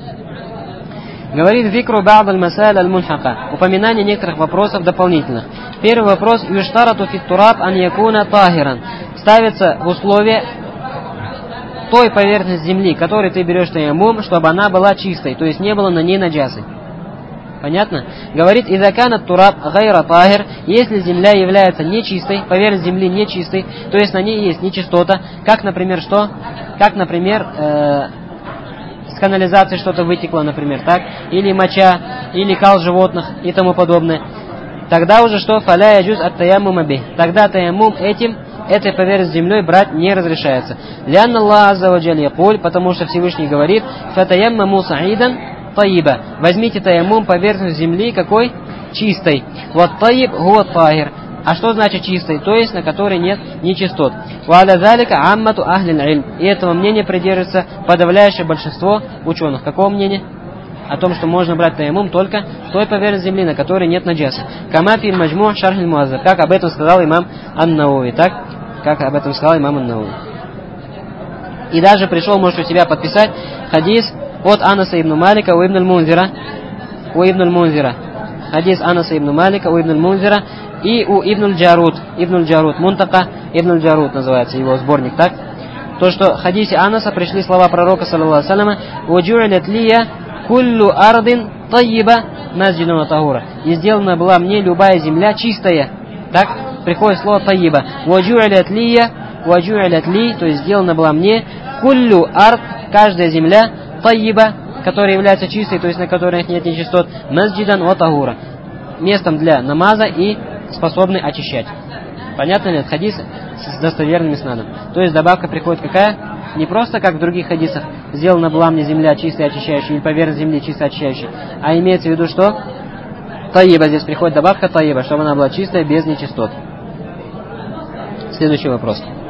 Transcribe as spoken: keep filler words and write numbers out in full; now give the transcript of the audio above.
Говорит «Викру ба'д аль-масаль аль-мунхака». Упоминание некоторых вопросов дополнительных. Первый вопрос. «Юштарату фит тураб ан якуна тахиран». Ставится в условие той поверхности земли, которой ты берешь таяммум, чтобы она была чистой, то есть не было на ней наджасы. Понятно? Говорит «Иза канат тураб гайра тахир». Если земля является нечистой, поверхность земли нечистой, то есть на ней есть нечистота, как, например, что? Как, например, э с канализации что-то вытекло, например, так, или моча, или кал животных и тому подобное. Тогда уже что? Фаля яджуз ат таяммума бих. Тогда таяммум этим, этой поверхностью землей брать не разрешается. Лянна Аллах азза ва джаль якуль, потому что Всевышний говорит: фатаяммаму саидан таиба. Возьмите таяммум поверхность земли какой? Чистой. Вот таиб гуа тахир. А что значит чистой? То есть на которой нет нечистот. Ва'аля залика аммату ахлил ильм. И этого мнения придерживается подавляющее большинство ученых. Какого мнения? О том, что можно брать таяммум только той поверхности земли, на которой нет наджаса. Кама фи маджму' шарх аль-муаззаб. Как об этом сказал имам ан-Науви. Так? Как об этом сказал имам ан-Науви. И даже пришел, можете у себя подписать, хадис от Анаса ибн Малика у ибн аль-Мунзира. У ибн аль-Мунзира. Хадис Анаса ибн Малика у ибн аль-Мунзира. И у Ибн аль-Джарут, Ибн аль-Джарут, Мунтака Ибн аль-Джарут называется его сборник, так? То, что в хадисе Анаса пришли слова пророка, саллаллаху алейхи ва саллям: «Ваджу'илят лия куллу ардин тайиба масджидан ва тахура». И сделана была мне любая земля чистая. Так? Приходит слово тайиба. «Ваджу'илят лия», «Ваджу'илят ли», то есть сделана была мне куллу ард, каждая земля, тайиба, которая является чистой, то есть на которой нет нечистот, масджидан ва тахура, местом для намаза и способны очищать. Понятно ли? Это хадис с достоверным иснадом. То есть добавка приходит какая? Не просто как в других хадисах: сделана была мне земля чистая, очищающая, или поверхность земли чистая, очищающая. А имеется в виду что? Таиба. Здесь приходит добавка таиба, чтобы она была чистая, без нечистот. Следующий вопрос.